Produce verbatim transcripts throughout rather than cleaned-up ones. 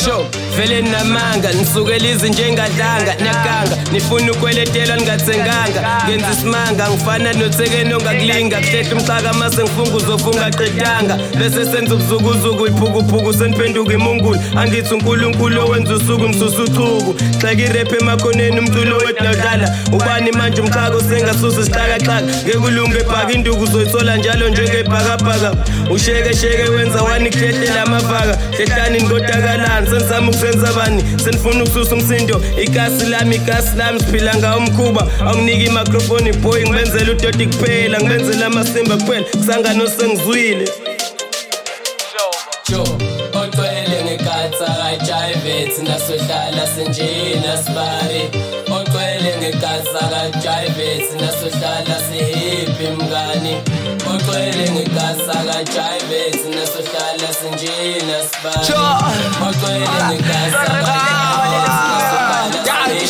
Show vele namanga nisukela izinjengadlanga neganga nifuna ukweletelwa ningathenganga ngenza isimanga ngifana nothekeni ongakulinga kuhlela umxaka mase ngifunga uzofunga qedanga bese senza ubuzukuzuku iphukuphuku seniphenduka imungulu angithi uNkulunkulu owenza usuku msusu uchuku xeka irap emakhoneni umculo wedlala ubani manje umxaka usengasusa isixakaxaka ngekulunga ebhaka induku uzoyithola njalo njengebhakabhaka usheke sheke wenza wani khehlela amavaka hlehlani ngotakalani senzama ukusenza bani senifuna ukususa umsindo ikasi lami ikasi lami siphila ngawo umkhuba awuniki imicrophone boy ngibenzela udoti kuphela ngibenzela amasimba kuphela kusangano sengizwile Joe Okwele ngekhatha kajive thina sohlala senjena sibari Okwele ngekhatha kajive thina sohlala sihipi mngani Okwele ngekhatha kajive thina sohlala senjena sibari Okwele ngekhatha kajive thina sohlala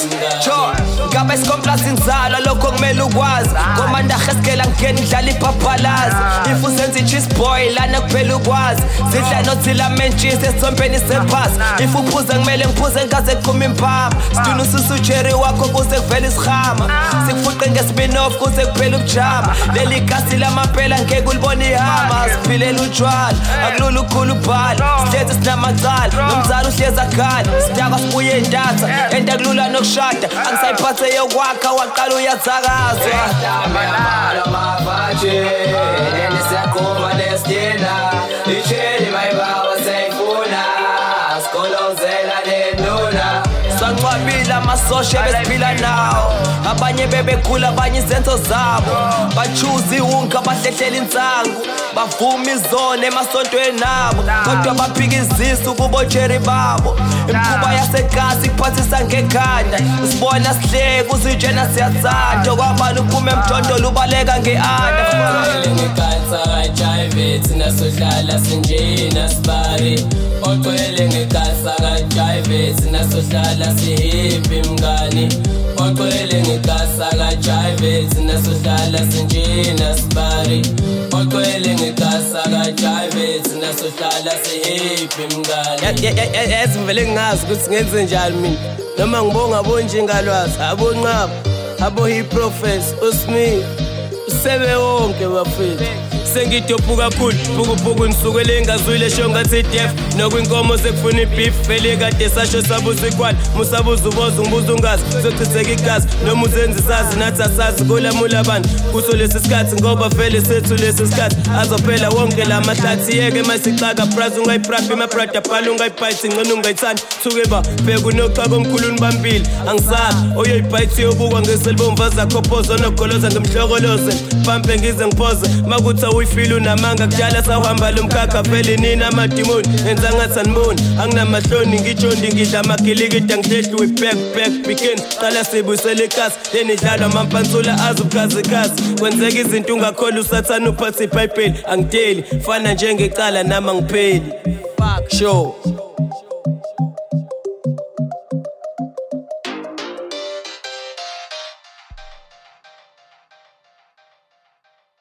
sihipi Ngaba isikomplasi inzalo lokho kumele ukwazi Komanda kheskela ngeni ngidlala ipaphalazi If usenza i-cheese boy lana kuphela ukwazi Zidla nothila mentshisi esithompeni sephasi If uphuze kumele ngiphuze ngaze kuqhuma imphama Siduna ususu ujerry wakho kuze kuvele isikhama Sikufuqe nge-spin-off kuze kuphela ubujama Leli gasi lamaphela ngeke ulibone ihama Siphilela utshwala akulula ukhulu ubhala Sihlezi sinamacala nomzala uhlezi akhala Sidakwa sibuye entatha enda kulula nokushada Angisayiphathe yokwakha waqala uyathakazwa Amalo mavaji Nene siyaqhuma nesdina Icheli mayibawa seyifuna Sikolozela nenduna Sanqwabile amasosha besiphila nawo Abanye bebekhula abanye izenzo zabo Bachuza iwunka bahlehlela insangu Bavuma izone emasontweni nabo Kodwa baphikizisa ukubojerry babo Imkhuba yasekasi kuphathisa ngekhanda Usibona sihleka uzitshena siyathanda Kwabani uphume emthondolo ubaleka nge-anda Okwele ngekhatha kajive thina sohlala senjena sibari Okwele ngekhatha kajive thina sohlala sihipi mngani Okwele ngekhatha kajive thina sohlala senjena sibari Okwele ngekhatha kajive thina sohlala sihipi mngani yazi vele ngingazi ukuthi ngenze njani mina noma ngibonga bonjengalwazi abonqaba abo hip prophets uSmith usebe wonke bafethu sengidophu kakhulu phukuphuku nisukele engazwile sho ngathi def nokwinkomo sekufuna ibeef vele kade sasho sabusikwala musabuza uboza ngibuza ungazi sochitheka igazi noma uzenza isazi nathi asazi kolamula abantu kuso lesi sikhathi ngoba vele sethu lesi sikhathi azophela wonke la mahlathi yeke masixaka prize ungayipraphi mabrada bhala ungayibhayithi ngcono ungayithandi thukeba bheka unoxaka omkhulu nibambile angisabi oyoyibhayithi yobukwa ngeselibomva zakho phozo nogoloza ngemhlokoloze pampe ngize ngiphoze makuthi uyifila unamanga kudala sawuhamba lo mkhakha vele nini amadimoni enza ngathi aniboni anginamahloni ngijondi ngidla amagilikida ngihlehliwe back back begin qala sibuyisele ikasi leni dlala amampansula azubukhazikhazi kwenzeka izinto ungakholwa usathana uphathe ibhayibheli angideli fana njengecala nama ngipheli show